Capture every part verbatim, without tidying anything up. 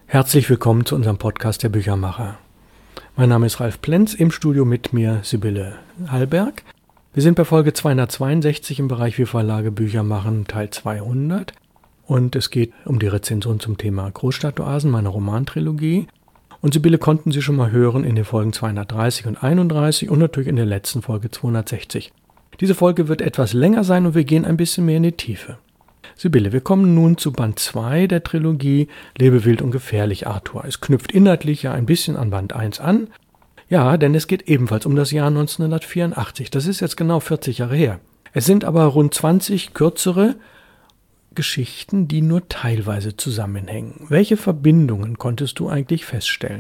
Herzlich willkommen zu unserem Podcast der Büchermacher. Mein Name ist Ralf Plenz, im Studio mit mir Sibylle Hallberg. Wir sind bei Folge zweihundertzweiundsechzig im Bereich Wir Verlage Bücher machen, Teil zweihundert. Und es geht um die Rezension zum Thema Großstadtoasen, meiner Romantrilogie. Und Sibylle konnten Sie schon mal hören in den Folgen zweihundertdreißig und einunddreißig und natürlich in der letzten Folge zweihundertsechzig. Diese Folge wird etwas länger sein und wir gehen ein bisschen mehr in die Tiefe. Sibylle, wir kommen nun zu Band zwei der Trilogie Lebe wild und gefährlich, Arthur. Es knüpft inhaltlich ja ein bisschen an Band eins an. Ja, denn es geht ebenfalls um das Jahr neunzehnhundertvierundachtzig. Das ist jetzt genau vierzig Jahre her. Es sind aber rund zwanzig kürzere Geschichten, die nur teilweise zusammenhängen. Welche Verbindungen konntest du eigentlich feststellen?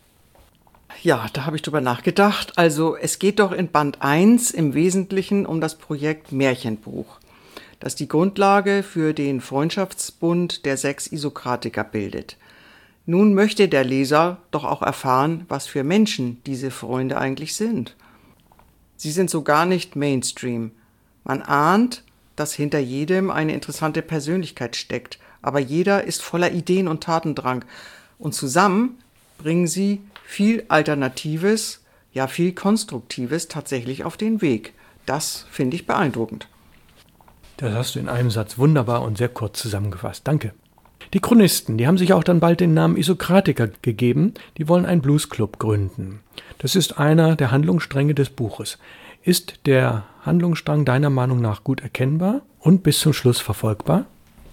Ja, da habe ich drüber nachgedacht. Also es geht doch in Band eins im Wesentlichen um das Projekt Märchenbuch, das die Grundlage für den Freundschaftsbund der sechs Isokratiker bildet. Nun möchte der Leser doch auch erfahren, was für Menschen diese Freunde eigentlich sind. Sie sind so gar nicht Mainstream. Man ahnt, dass hinter jedem eine interessante Persönlichkeit steckt, aber jeder ist voller Ideen und Tatendrang. Und zusammen bringen sie viel Alternatives, ja viel Konstruktives tatsächlich auf den Weg. Das finde ich beeindruckend. Das hast du in einem Satz wunderbar und sehr kurz zusammengefasst. Danke. Die Chronisten, die haben sich auch dann bald den Namen Isokratiker gegeben. Die wollen einen Bluesclub gründen. Das ist einer der Handlungsstränge des Buches. Ist der Handlungsstrang deiner Meinung nach gut erkennbar und bis zum Schluss verfolgbar?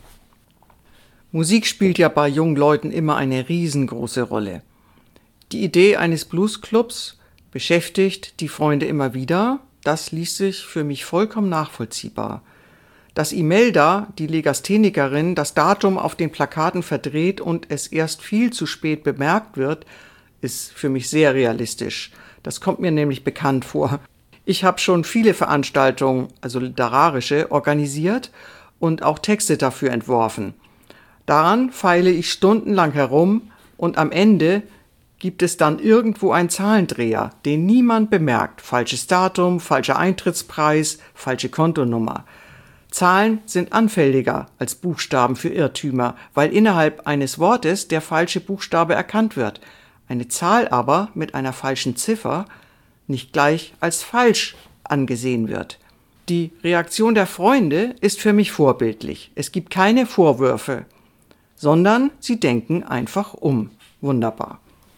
Musik spielt ja bei jungen Leuten immer eine riesengroße Rolle. Die Idee eines Bluesclubs beschäftigt die Freunde immer wieder. Das liest sich für mich vollkommen nachvollziehbar. Dass Imelda, die Legasthenikerin, das Datum auf den Plakaten verdreht und es erst viel zu spät bemerkt wird, ist für mich sehr realistisch. Das kommt mir nämlich bekannt vor. Ich habe schon viele Veranstaltungen, also literarische, organisiert und auch Texte dafür entworfen. Daran feile ich stundenlang herum und am Ende gibt es dann irgendwo einen Zahlendreher, den niemand bemerkt. Falsches Datum, falscher Eintrittspreis, falsche Kontonummer. Zahlen sind anfälliger als Buchstaben für Irrtümer, weil innerhalb eines Wortes der falsche Buchstabe erkannt wird. Eine Zahl aber mit einer falschen Ziffer nicht gleich als falsch angesehen wird. Die Reaktion der Freunde ist für mich vorbildlich. Es gibt keine Vorwürfe, sondern sie denken einfach um. Wunderbar.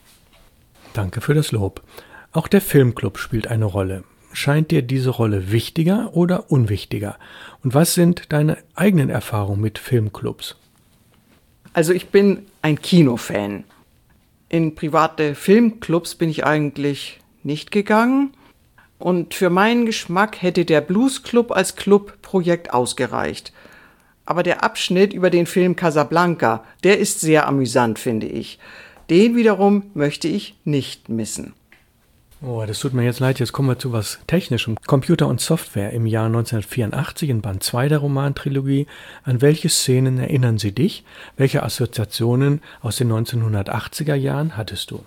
Danke für das Lob. Auch der Filmclub spielt eine Rolle. Scheint dir diese Rolle wichtiger oder unwichtiger? Und was sind deine eigenen Erfahrungen mit Filmclubs? Also ich bin ein Kinofan. In private Filmclubs bin ich eigentlich nicht gegangen. Und für meinen Geschmack hätte der Bluesclub als Clubprojekt ausgereicht. Aber der Abschnitt über den Film Casablanca, der ist sehr amüsant, finde ich. Den wiederum möchte ich nicht missen. Oh, das tut mir jetzt leid, jetzt kommen wir zu was Technischem. Computer und Software im Jahr neunzehnhundertvierundachtzig in Band zwei der Romantrilogie. An welche Szenen erinnern sie dich? Welche Assoziationen aus den neunzehnhundertachtziger Jahren hattest du?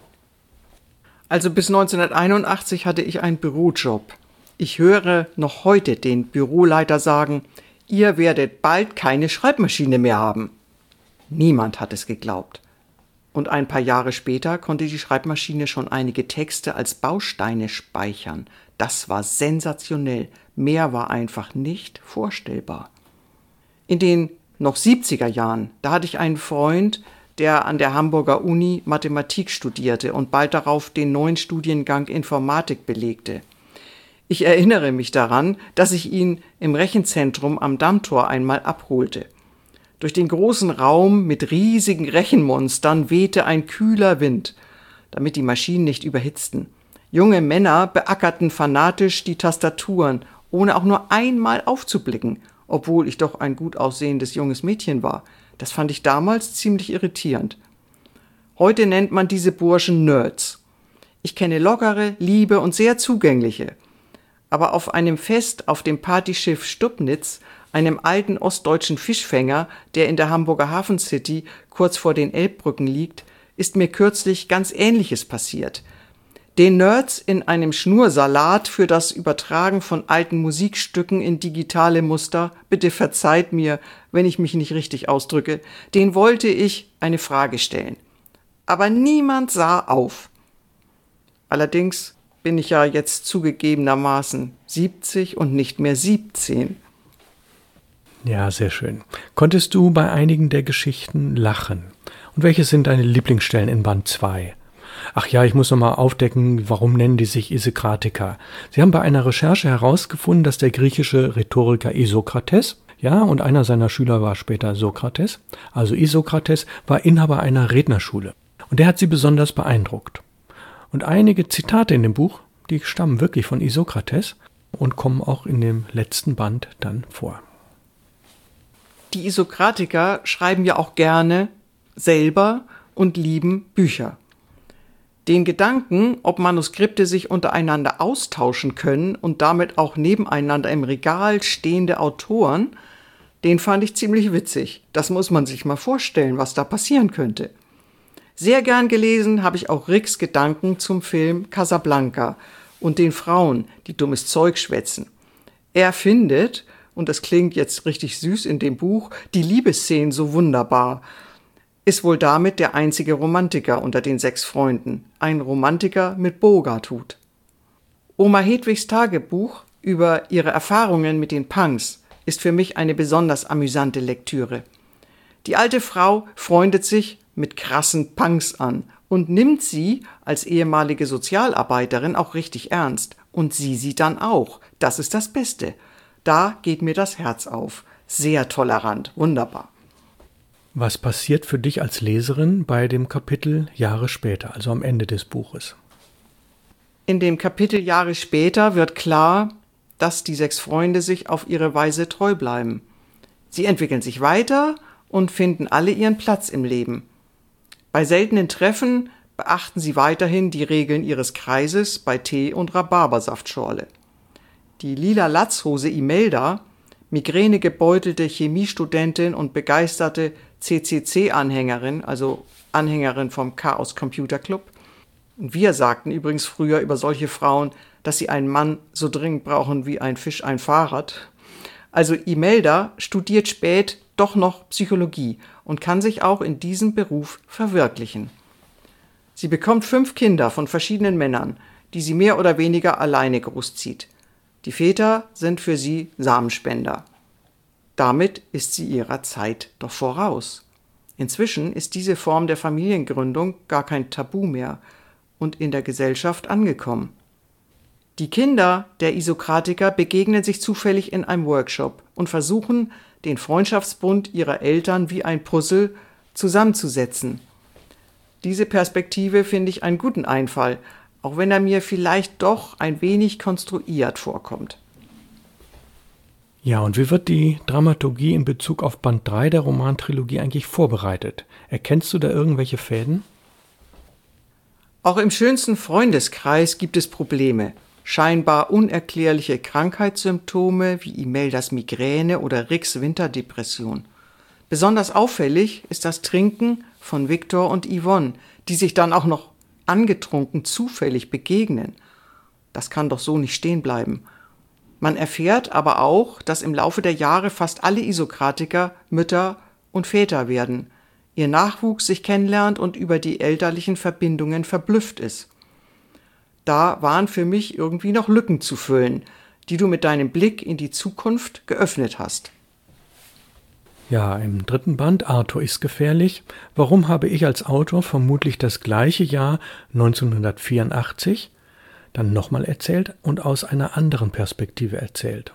Also bis neunzehnhunderteinundachtzig hatte ich einen Bürojob. Ich höre noch heute den Büroleiter sagen, ihr werdet bald keine Schreibmaschine mehr haben. Niemand hat es geglaubt. Und ein paar Jahre später konnte die Schreibmaschine schon einige Texte als Bausteine speichern. Das war sensationell. Mehr war einfach nicht vorstellbar. In den noch siebziger Jahren, da hatte ich einen Freund, der an der Hamburger Uni Mathematik studierte und bald darauf den neuen Studiengang Informatik belegte. Ich erinnere mich daran, dass ich ihn im Rechenzentrum am Dammtor einmal abholte. Durch den großen Raum mit riesigen Rechenmonstern wehte ein kühler Wind, damit die Maschinen nicht überhitzten. Junge Männer beackerten fanatisch die Tastaturen, ohne auch nur einmal aufzublicken, obwohl ich doch ein gut aussehendes junges Mädchen war. Das fand ich damals ziemlich irritierend. Heute nennt man diese Burschen Nerds. Ich kenne lockere, liebe und sehr zugängliche. Aber auf einem Fest auf dem Partyschiff Stubnitz, einem alten ostdeutschen Fischfänger, der in der Hamburger Hafen City kurz vor den Elbbrücken liegt, ist mir kürzlich ganz Ähnliches passiert. Den Nerds in einem Schnursalat für das Übertragen von alten Musikstücken in digitale Muster, bitte verzeiht mir, wenn ich mich nicht richtig ausdrücke, den wollte ich eine Frage stellen. aber niemand sah auf. Allerdings bin ich ja jetzt zugegebenermaßen siebzig und nicht mehr siebzehn. Ja, sehr schön. Konntest du bei einigen der Geschichten lachen? Und welche sind deine Lieblingsstellen in Band zwei? Ach ja, ich muss noch mal aufdecken, warum nennen die sich Isekratiker? Sie haben bei einer Recherche herausgefunden, dass der griechische Rhetoriker Isokrates, ja, und einer seiner Schüler war später Sokrates, also Isokrates war Inhaber einer Rednerschule. Und der hat sie besonders beeindruckt. Und einige Zitate in dem Buch, die stammen wirklich von Isokrates und kommen auch in dem letzten Band dann vor. Die Isokratiker schreiben ja auch gerne selber und lieben Bücher. Den Gedanken, ob Manuskripte sich untereinander austauschen können und damit auch nebeneinander im Regal stehende Autoren, den fand ich ziemlich witzig. Das muss man sich mal vorstellen, was da passieren könnte. Sehr gern gelesen habe ich auch Ricks Gedanken zum Film Casablanca und den Frauen, die dummes Zeug schwätzen. Er findet, und das klingt jetzt richtig süß in dem Buch, die Liebesszenen so wunderbar, ist wohl damit der einzige Romantiker unter den sechs Freunden, ein Romantiker mit Bogart-Hut. Oma Hedwigs Tagebuch über ihre Erfahrungen mit den Punks ist für mich eine besonders amüsante Lektüre. Die alte Frau freundet sich mit krassen Punks an und nimmt sie als ehemalige Sozialarbeiterin auch richtig ernst. Und sie sie dann auch. Das ist das Beste. Da geht mir das Herz auf. Sehr tolerant, wunderbar. Was passiert für dich als Leserin bei dem Kapitel Jahre später, also am Ende des Buches? In dem Kapitel Jahre später wird klar, dass die sechs Freunde sich auf ihre Weise treu bleiben. Sie entwickeln sich weiter und finden alle ihren Platz im Leben. Bei seltenen Treffen beachten sie weiterhin die Regeln ihres Kreises bei Tee und Rhabarbersaftschorle. Die lila Latzhose Imelda, migränegebeutelte Chemiestudentin und begeisterte C C C-Anhängerin, also Anhängerin vom Chaos Computer Club. Und wir sagten übrigens früher über solche Frauen, dass sie einen Mann so dringend brauchen wie ein Fisch ein Fahrrad. Also Imelda studiert spät doch noch Psychologie und kann sich auch in diesem Beruf verwirklichen. Sie bekommt fünf Kinder von verschiedenen Männern, die sie mehr oder weniger alleine großzieht. Die Väter sind für sie Samenspender. Damit ist sie ihrer Zeit doch voraus. Inzwischen ist diese Form der Familiengründung gar kein Tabu mehr und in der Gesellschaft angekommen. Die Kinder der Isokratiker begegnen sich zufällig in einem Workshop und versuchen, den Freundschaftsbund ihrer Eltern wie ein Puzzle zusammenzusetzen. Diese Perspektive finde ich einen guten Einfall, auch wenn er mir vielleicht doch ein wenig konstruiert vorkommt. Ja, und wie wird die Dramaturgie in Bezug auf Band drei der Romantrilogie eigentlich vorbereitet? Erkennst du da irgendwelche Fäden? Auch im schönsten Freundeskreis gibt es Probleme. Scheinbar unerklärliche Krankheitssymptome wie Imeldas Migräne oder Ricks Winterdepression. Besonders auffällig ist das Trinken von Viktor und Yvonne, die sich dann auch noch angetrunken zufällig begegnen. Das kann doch so nicht stehen bleiben. Man erfährt aber auch, dass im Laufe der Jahre fast alle Isokratiker Mütter und Väter werden, ihr Nachwuchs sich kennenlernt und über die elterlichen Verbindungen verblüfft ist. Da waren für mich irgendwie noch Lücken zu füllen, die du mit deinem Blick in die Zukunft geöffnet hast. Ja, im dritten Band Arthur ist gefährlich. Warum habe ich als Autor vermutlich das gleiche Jahr neunzehnhundertvierundachtzig dann nochmal erzählt und aus einer anderen Perspektive erzählt?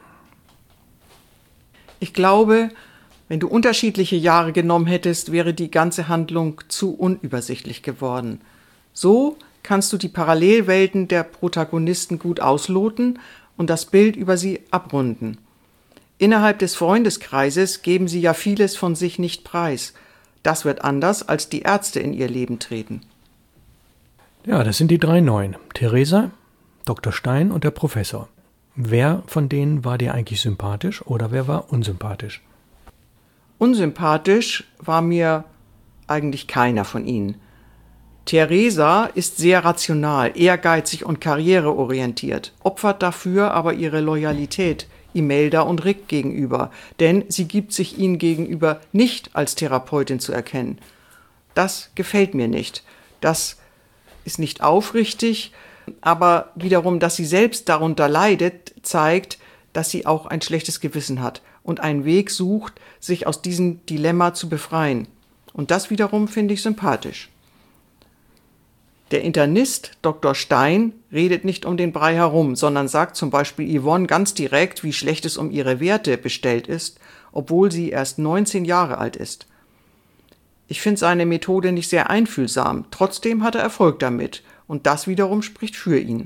Ich glaube, wenn du unterschiedliche Jahre genommen hättest, wäre die ganze Handlung zu unübersichtlich geworden. So kannst du die Parallelwelten der Protagonisten gut ausloten und das Bild über sie abrunden. Innerhalb des Freundeskreises geben sie ja vieles von sich nicht preis. Das wird anders, als die Ärzte in ihr Leben treten. Ja, das sind die drei Neuen. Theresa, Doktor Stein und der Professor. Wer von denen war dir eigentlich sympathisch oder wer war unsympathisch? Unsympathisch war mir eigentlich keiner von ihnen. Theresa ist sehr rational, ehrgeizig und karriereorientiert, opfert dafür aber ihre Loyalität Imelda und Rick gegenüber, denn sie gibt sich ihnen gegenüber nicht als Therapeutin zu erkennen. Das gefällt mir nicht, Das ist nicht aufrichtig, aber wiederum, dass sie selbst darunter leidet, zeigt, dass sie auch ein schlechtes Gewissen hat und einen Weg sucht, sich aus diesem Dilemma zu befreien. Und das wiederum finde ich sympathisch. Der Internist Doktor Stein redet nicht um den Brei herum, sondern sagt zum Beispiel Yvonne ganz direkt, wie schlecht es um ihre Werte bestellt ist, obwohl sie erst neunzehn Jahre alt ist. Ich finde seine Methode nicht sehr einfühlsam, trotzdem hat er Erfolg damit und das wiederum spricht für ihn.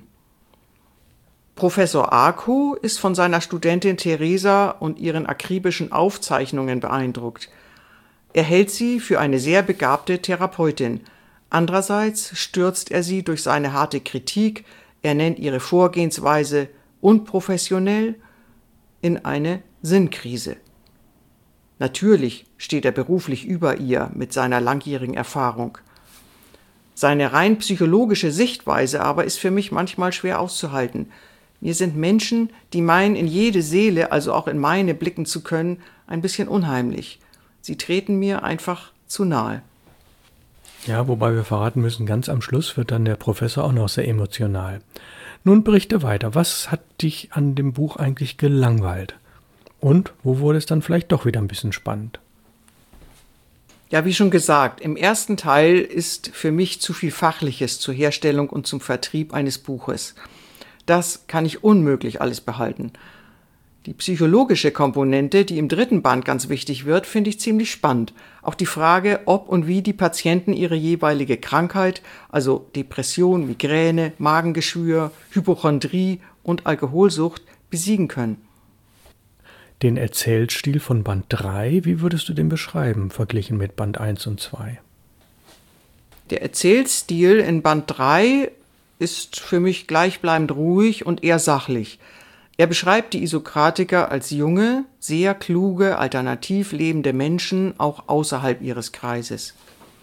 Professor Arco ist von seiner Studentin Theresa und ihren akribischen Aufzeichnungen beeindruckt. Er hält sie für eine sehr begabte Therapeutin. Andererseits stürzt er sie durch seine harte Kritik, er nennt ihre Vorgehensweise unprofessionell, in eine Sinnkrise. Natürlich steht er beruflich über ihr mit seiner langjährigen Erfahrung. Seine rein psychologische Sichtweise aber ist für mich manchmal schwer auszuhalten. Mir sind Menschen, die meinen, in jede Seele, also auch in meine, blicken zu können, ein bisschen unheimlich. Sie treten mir einfach zu nahe. Ja, wobei wir verraten müssen, ganz am Schluss wird dann der Professor auch noch sehr emotional. Nun berichte weiter. Was hat dich an dem Buch eigentlich gelangweilt? Und wo wurde es dann vielleicht doch wieder ein bisschen spannend? Ja, wie schon gesagt, im ersten Teil ist für mich zu viel Fachliches zur Herstellung und zum Vertrieb eines Buches. Das kann ich unmöglich alles behalten. Die psychologische Komponente, die im dritten Band ganz wichtig wird, finde ich ziemlich spannend. Auch die Frage, ob und wie die Patienten ihre jeweilige Krankheit, also Depression, Migräne, Magengeschwür, Hypochondrie und Alkoholsucht, besiegen können. Den Erzählstil von Band drei, wie würdest du den beschreiben, verglichen mit Band eins und zwei? Der Erzählstil in Band drei ist für mich gleichbleibend ruhig und eher sachlich. Er beschreibt die Isokratiker als junge, sehr kluge, alternativ lebende Menschen, auch außerhalb ihres Kreises.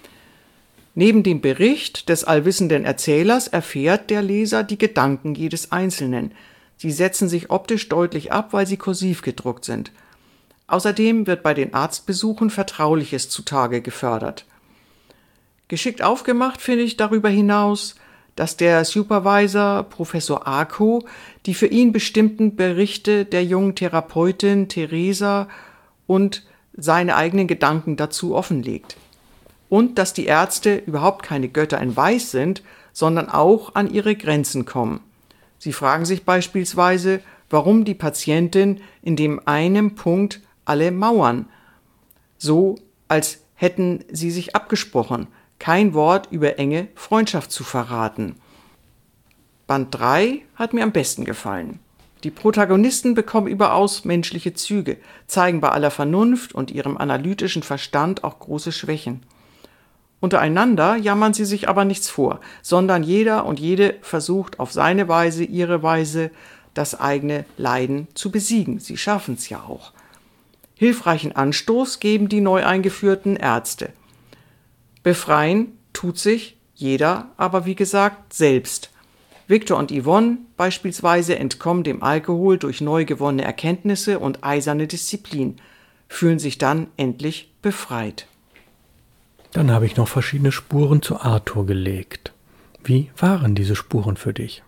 Neben dem Bericht des allwissenden Erzählers erfährt der Leser die Gedanken jedes Einzelnen. Sie setzen sich optisch deutlich ab, weil sie kursiv gedruckt sind. Außerdem wird bei den Arztbesuchen Vertrauliches zutage gefördert. Geschickt aufgemacht finde ich darüber hinaus, dass der Supervisor Professor Arco die für ihn bestimmten Berichte der jungen Therapeutin Theresa und seine eigenen Gedanken dazu offenlegt. Und dass die Ärzte überhaupt keine Götter in Weiß sind, sondern auch an ihre Grenzen kommen. Sie fragen sich beispielsweise, warum die Patientin in dem einen Punkt alle mauern. So, als hätten sie sich abgesprochen, kein Wort über enge Freundschaft zu verraten. Band drei hat mir am besten gefallen. Die Protagonisten bekommen überaus menschliche Züge, zeigen bei aller Vernunft und ihrem analytischen Verstand auch große Schwächen. Untereinander jammern sie sich aber nichts vor, sondern jeder und jede versucht auf seine Weise, ihre Weise, das eigene Leiden zu besiegen. Sie schaffen es ja auch. Hilfreichen Anstoß geben die neu eingeführten Ärzte. Befreien tut sich jeder, aber wie gesagt, selbst. Victor und Yvonne beispielsweise entkommen dem Alkohol durch neu gewonnene Erkenntnisse und eiserne Disziplin, fühlen sich dann endlich befreit. Dann habe ich noch verschiedene Spuren zu Arthur gelegt. Wie waren diese Spuren für dich?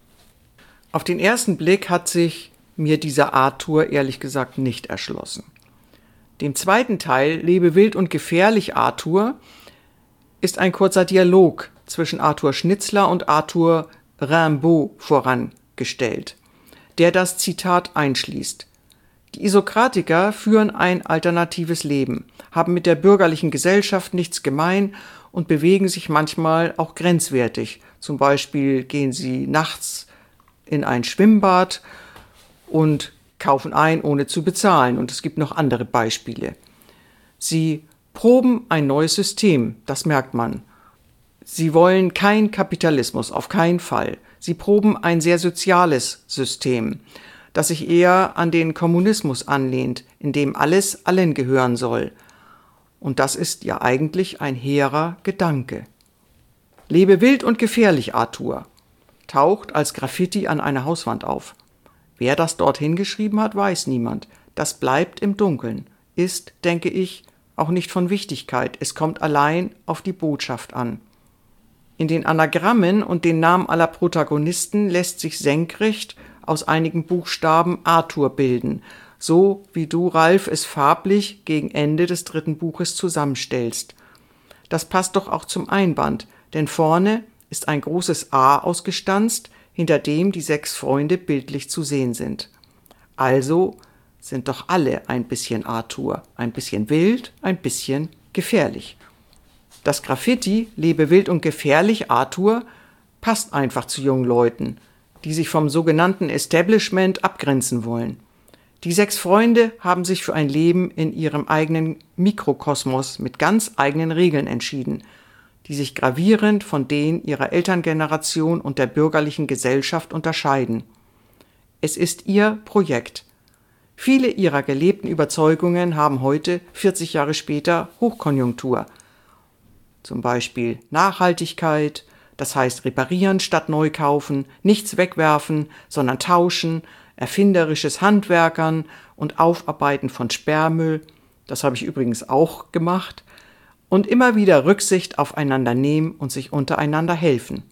Auf den ersten Blick hat sich mir dieser Arthur ehrlich gesagt nicht erschlossen. Dem zweiten Teil, Lebe wild und gefährlich Arthur, ist ein kurzer Dialog zwischen Arthur Schnitzler und Arthur Rimbaud vorangestellt, der das Zitat einschließt. Die Isokratiker führen ein alternatives Leben, haben mit der bürgerlichen Gesellschaft nichts gemein und bewegen sich manchmal auch grenzwertig. Zum Beispiel gehen sie nachts in ein Schwimmbad und kaufen ein, ohne zu bezahlen. Und es gibt noch andere Beispiele. Sie proben ein neues System, das merkt man. Sie wollen kein Kapitalismus, auf keinen Fall. Sie proben ein sehr soziales System, das sich eher an den Kommunismus anlehnt, in dem alles allen gehören soll. Und das ist ja eigentlich ein hehrer Gedanke. Lebe wild und gefährlich, Arthur, taucht als Graffiti an einer Hauswand auf. Wer das dort hingeschrieben hat, weiß niemand. Das bleibt im Dunkeln, ist, denke ich, auch nicht von Wichtigkeit. Es kommt allein auf die Botschaft an. In den Anagrammen und den Namen aller Protagonisten lässt sich senkrecht aus einigen Buchstaben Arthur bilden, so wie du, Ralf, es farblich gegen Ende des dritten Buches zusammenstellst. Das passt doch auch zum Einband, denn vorne ist ein großes A ausgestanzt, hinter dem die sechs Freunde bildlich zu sehen sind. Also sind doch alle ein bisschen Arthur, ein bisschen wild, ein bisschen gefährlich. Das Graffiti »Lebe wild und gefährlich, Arthur« passt einfach zu jungen Leuten, die sich vom sogenannten Establishment abgrenzen wollen. Die sechs Freunde haben sich für ein Leben in ihrem eigenen Mikrokosmos mit ganz eigenen Regeln entschieden, die sich gravierend von denen ihrer Elterngeneration und der bürgerlichen Gesellschaft unterscheiden. Es ist ihr Projekt. Viele ihrer gelebten Überzeugungen haben heute, vierzig Jahre später, Hochkonjunktur. Zum Beispiel Nachhaltigkeit, das heißt reparieren statt neu kaufen, nichts wegwerfen, sondern tauschen, erfinderisches Handwerkern und Aufarbeiten von Sperrmüll, das habe ich übrigens auch gemacht, und immer wieder Rücksicht aufeinander nehmen und sich untereinander helfen.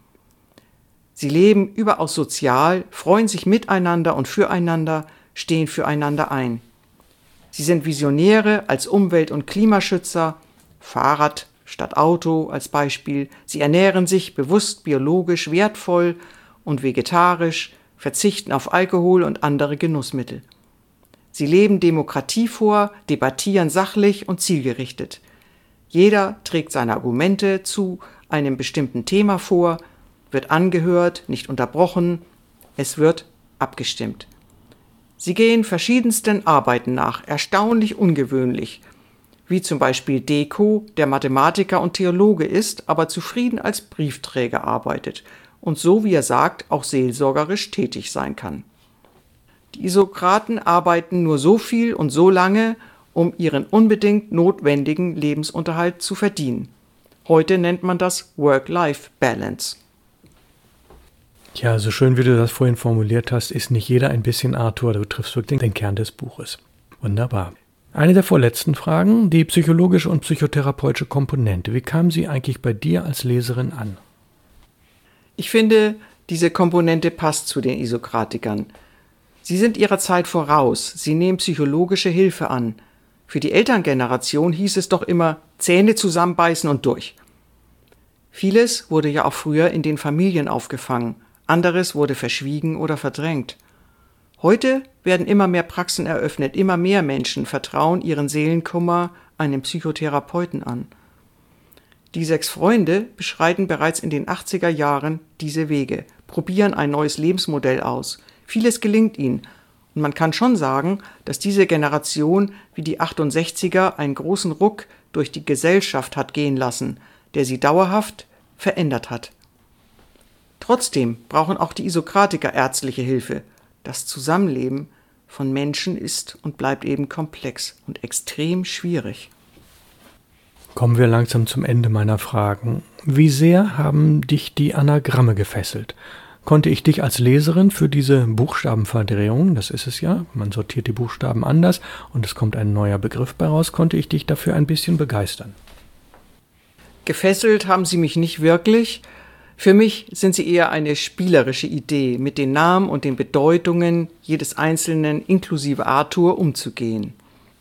Sie leben überaus sozial, freuen sich miteinander und füreinander, stehen füreinander ein. Sie sind Visionäre als Umwelt- und Klimaschützer, Fahrrad statt Auto als Beispiel. Sie ernähren sich bewusst biologisch wertvoll und vegetarisch, verzichten auf Alkohol und andere Genussmittel. Sie leben Demokratie vor, debattieren sachlich und zielgerichtet. Jeder trägt seine Argumente zu einem bestimmten Thema vor, wird angehört, nicht unterbrochen, es wird abgestimmt. Sie gehen verschiedensten Arbeiten nach, erstaunlich ungewöhnlich, wie zum Beispiel Deko, der Mathematiker und Theologe ist, aber zufrieden als Briefträger arbeitet und so, wie er sagt, auch seelsorgerisch tätig sein kann. Die Isokraten arbeiten nur so viel und so lange, um ihren unbedingt notwendigen Lebensunterhalt zu verdienen. Heute nennt man das Work-Life-Balance. Ja, so schön wie du das vorhin formuliert hast, ist nicht jeder ein bisschen Arthur. Du triffst wirklich den Kern des Buches. Wunderbar. Eine der vorletzten Fragen, die psychologische und psychotherapeutische Komponente. Wie kam sie eigentlich bei dir als Leserin an? Ich finde, diese Komponente passt zu den Isokratikern. Sie sind ihrer Zeit voraus, sie nehmen psychologische Hilfe an. Für die Elterngeneration hieß es doch immer, Zähne zusammenbeißen und durch. Vieles wurde ja auch früher in den Familien aufgefangen, anderes wurde verschwiegen oder verdrängt. Heute werden immer mehr Praxen eröffnet, immer mehr Menschen vertrauen ihren Seelenkummer einem Psychotherapeuten an. Die sechs Freunde beschreiten bereits in den achtziger Jahren diese Wege, probieren ein neues Lebensmodell aus. Vieles gelingt ihnen und man kann schon sagen, dass diese Generation wie die achtundsechziger einen großen Ruck durch die Gesellschaft hat gehen lassen, der sie dauerhaft verändert hat. Trotzdem brauchen auch die Isokratiker ärztliche Hilfe. Das Zusammenleben von Menschen ist und bleibt eben komplex und extrem schwierig. Kommen wir langsam zum Ende meiner Fragen. Wie sehr haben dich die Anagramme gefesselt? Konnte ich dich als Leserin für diese Buchstabenverdrehung, das ist es ja, man sortiert die Buchstaben anders und es kommt ein neuer Begriff bei raus, konnte ich dich dafür ein bisschen begeistern? Gefesselt haben sie mich nicht wirklich. Für mich sind sie eher eine spielerische Idee, mit den Namen und den Bedeutungen jedes Einzelnen inklusive Arthur umzugehen.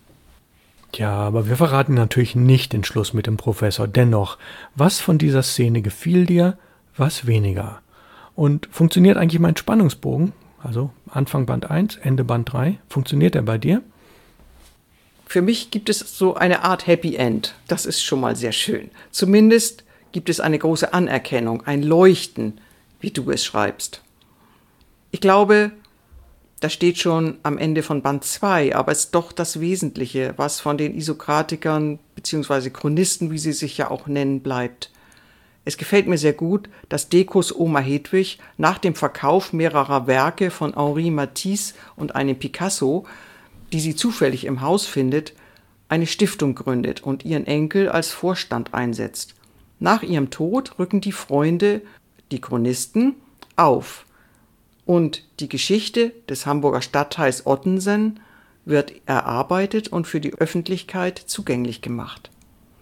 Ja, aber wir verraten natürlich nicht den Schluss mit dem Professor. Dennoch, was von dieser Szene gefiel dir, was weniger? Und funktioniert eigentlich mein Spannungsbogen? Also Anfang Band eins, Ende Band drei, funktioniert der bei dir? Für mich gibt es so eine Art Happy End. Das ist schon mal sehr schön. Zumindest gibt es eine große Anerkennung, ein Leuchten, wie du es schreibst. Ich glaube, das steht schon am Ende von Band zwei, aber es ist doch das Wesentliche, was von den Isokratikern bzw. Chronisten, wie sie sich ja auch nennen, bleibt. Es gefällt mir sehr gut, dass Dekos Oma Hedwig nach dem Verkauf mehrerer Werke von Henri Matisse und einem Picasso, die sie zufällig im Haus findet, eine Stiftung gründet und ihren Enkel als Vorstand einsetzt. Nach ihrem Tod rücken die Freunde, die Chronisten, auf und die Geschichte des Hamburger Stadtteils Ottensen wird erarbeitet und für die Öffentlichkeit zugänglich gemacht.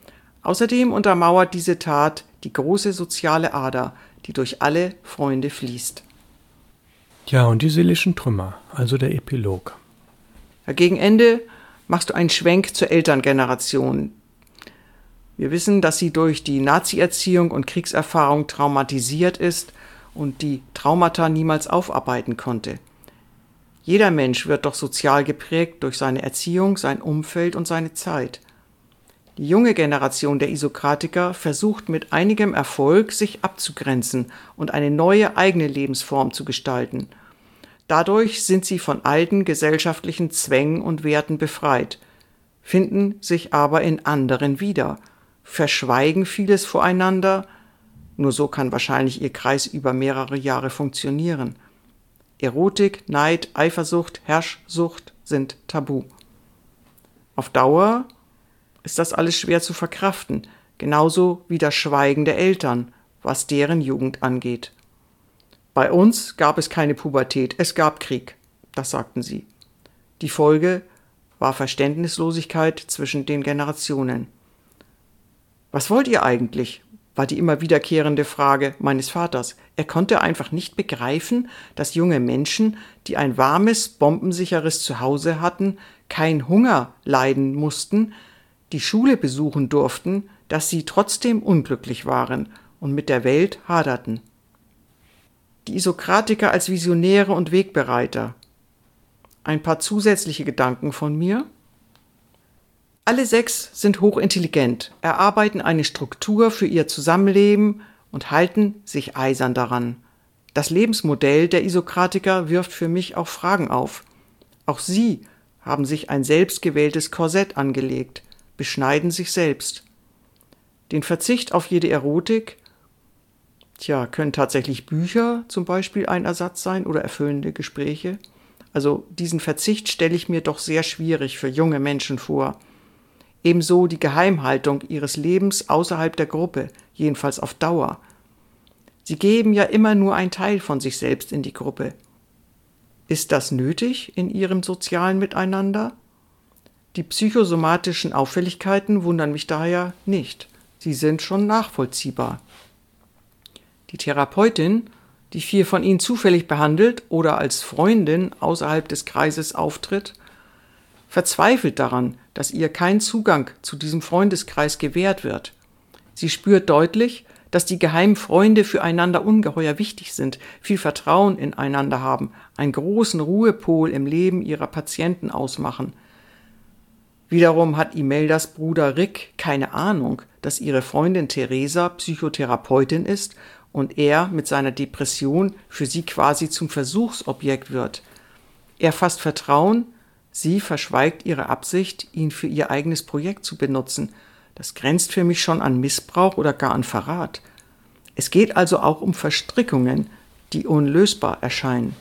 Außerdem untermauert diese Tat die große soziale Ader, die durch alle Freunde fließt. Ja, und die seelischen Trümmer, also der Epilog. Ja, gegen Ende machst du einen Schwenk zur Elterngeneration. Wir wissen, dass sie durch die Nazi-Erziehung und Kriegserfahrung traumatisiert ist und die Traumata niemals aufarbeiten konnte. Jeder Mensch wird doch sozial geprägt durch seine Erziehung, sein Umfeld und seine Zeit. Die junge Generation der Isokratiker versucht mit einigem Erfolg, sich abzugrenzen und eine neue eigene Lebensform zu gestalten. Dadurch sind sie von alten gesellschaftlichen Zwängen und Werten befreit, finden sich aber in anderen wieder, verschweigen vieles voreinander, nur so kann wahrscheinlich ihr Kreis über mehrere Jahre funktionieren. Erotik, Neid, Eifersucht, Herrschsucht sind tabu. Auf Dauer ist das alles schwer zu verkraften, genauso wie das Schweigen der Eltern, was deren Jugend angeht. Bei uns gab es keine Pubertät, es gab Krieg, das sagten sie. Die Folge war Verständnislosigkeit zwischen den Generationen. Was wollt ihr eigentlich? War die immer wiederkehrende Frage meines Vaters. Er konnte einfach nicht begreifen, dass junge Menschen, die ein warmes, bombensicheres Zuhause hatten, keinen Hunger leiden mussten, die Schule besuchen durften, dass sie trotzdem unglücklich waren und mit der Welt haderten. Die Isokratiker als Visionäre und Wegbereiter. Ein paar zusätzliche Gedanken von mir. Alle sechs sind hochintelligent, erarbeiten eine Struktur für ihr Zusammenleben und halten sich eisern daran. Das Lebensmodell der Isokratiker wirft für mich auch Fragen auf. Auch sie haben sich ein selbstgewähltes Korsett angelegt, beschneiden sich selbst. Den Verzicht auf jede Erotik, tja, können tatsächlich Bücher zum Beispiel ein Ersatz sein oder erfüllende Gespräche. Also diesen Verzicht stelle ich mir doch sehr schwierig für junge Menschen vor. Ebenso die Geheimhaltung ihres Lebens außerhalb der Gruppe, jedenfalls auf Dauer. Sie geben ja immer nur einen Teil von sich selbst in die Gruppe. Ist das nötig in ihrem sozialen Miteinander? Die psychosomatischen Auffälligkeiten wundern mich daher nicht. Sie sind schon nachvollziehbar. Die Therapeutin, die vier von ihnen zufällig behandelt oder als Freundin außerhalb des Kreises auftritt, verzweifelt daran, dass ihr kein Zugang zu diesem Freundeskreis gewährt wird. Sie spürt deutlich, dass die geheimen Freunde füreinander ungeheuer wichtig sind, viel Vertrauen ineinander haben, einen großen Ruhepol im Leben ihrer Patienten ausmachen. Wiederum hat Imeldas Bruder Rick keine Ahnung, dass ihre Freundin Theresa Psychotherapeutin ist und er mit seiner Depression für sie quasi zum Versuchsobjekt wird. Er fasst Vertrauen, sie verschweigt ihre Absicht, ihn für ihr eigenes Projekt zu benutzen. Das grenzt für mich schon an Missbrauch oder gar an Verrat. Es geht also auch um Verstrickungen, die unlösbar erscheinen.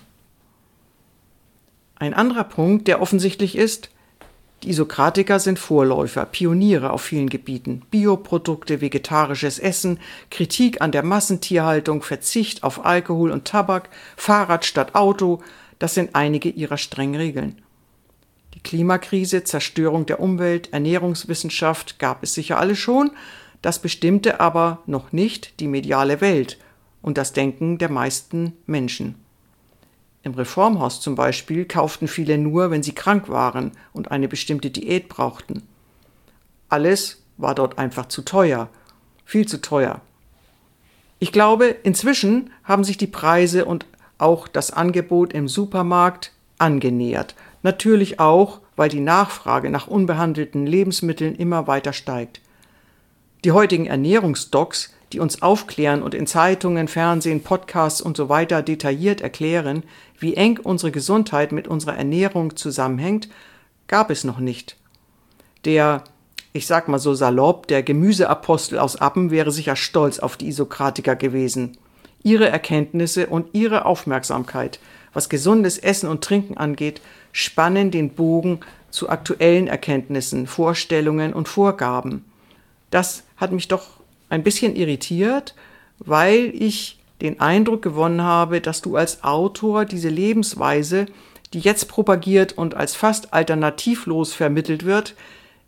Ein anderer Punkt, der offensichtlich ist: Die Isokratiker sind Vorläufer, Pioniere auf vielen Gebieten. Bioprodukte, vegetarisches Essen, Kritik an der Massentierhaltung, Verzicht auf Alkohol und Tabak, Fahrrad statt Auto, das sind einige ihrer strengen Regeln. Die Klimakrise, Zerstörung der Umwelt, Ernährungswissenschaft gab es sicher alle schon, das bestimmte aber noch nicht die mediale Welt und das Denken der meisten Menschen. Im Reformhaus zum Beispiel kauften viele nur, wenn sie krank waren und eine bestimmte Diät brauchten. Alles war dort einfach zu teuer, viel zu teuer. Ich glaube, inzwischen haben sich die Preise und auch das Angebot im Supermarkt angenähert. Natürlich auch, weil die Nachfrage nach unbehandelten Lebensmitteln immer weiter steigt. Die heutigen Ernährungsdocs, die uns aufklären und in Zeitungen, Fernsehen, Podcasts und so weiter detailliert erklären, wie eng unsere Gesundheit mit unserer Ernährung zusammenhängt, gab es noch nicht. Der, ich sag mal so salopp, der Gemüseapostel aus Appen wäre sicher stolz auf die Isokratiker gewesen. Ihre Erkenntnisse und ihre Aufmerksamkeit, was gesundes Essen und Trinken angeht, spannen den Bogen zu aktuellen Erkenntnissen, Vorstellungen und Vorgaben. Das hat mich doch ein bisschen irritiert, weil ich den Eindruck gewonnen habe, dass du als Autor diese Lebensweise, die jetzt propagiert und als fast alternativlos vermittelt wird,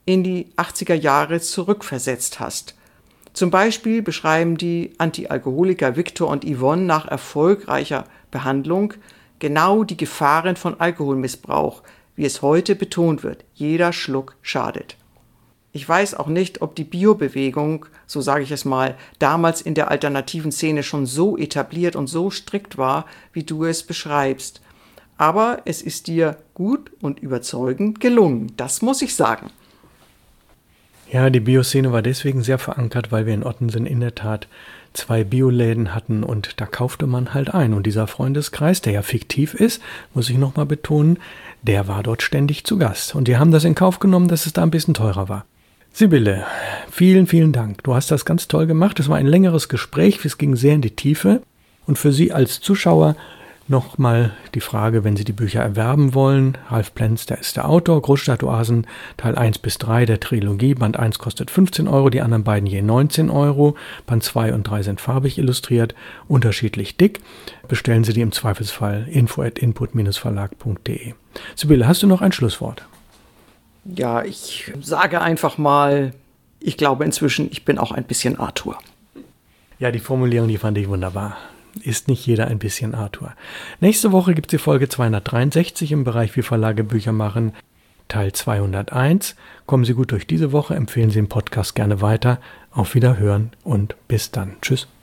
in die achtziger Jahre zurückversetzt hast. Zum Beispiel beschreiben die Antialkoholiker Viktor und Yvonne nach erfolgreicher Behandlung genau die Gefahren von Alkoholmissbrauch, wie es heute betont wird. Jeder Schluck schadet. Ich weiß auch nicht, ob die Biobewegung, so sage ich es mal, damals in der alternativen Szene schon so etabliert und so strikt war, wie du es beschreibst. Aber es ist dir gut und überzeugend gelungen, das muss ich sagen. Ja, die Bioszene war deswegen sehr verankert, weil wir in Ottensen in der Tat zwei Bioläden hatten und da kaufte man halt ein. Und dieser Freundeskreis, der ja fiktiv ist, muss ich nochmal betonen, der war dort ständig zu Gast. Und die haben das in Kauf genommen, dass es da ein bisschen teurer war. Sibylle, vielen, vielen Dank. Du hast das ganz toll gemacht. Es war ein längeres Gespräch, es ging sehr in die Tiefe. Und für Sie als Zuschauer nochmal die Frage, wenn Sie die Bücher erwerben wollen. Ralf Plenz, der ist der Autor. Großstadtoasen, Teil eins bis drei der Trilogie. Band eins kostet fünfzehn Euro, die anderen beiden je neunzehn Euro. Band zwei und drei sind farbig illustriert, unterschiedlich dick. Bestellen Sie die im Zweifelsfall info at input verlag punkt de. Sibylle, hast du noch ein Schlusswort? Ja, ich sage einfach mal, ich glaube inzwischen, ich bin auch ein bisschen Arthur. Ja, die Formulierung, die fand ich wunderbar. Ist nicht jeder ein bisschen Arthur. Nächste Woche gibt es die Folge zweihundertdreiundsechzig im Bereich Wie Verlage Bücher machen, Teil zweihunderteins. Kommen Sie gut durch diese Woche, empfehlen Sie den Podcast gerne weiter. Auf Wiederhören und bis dann. Tschüss.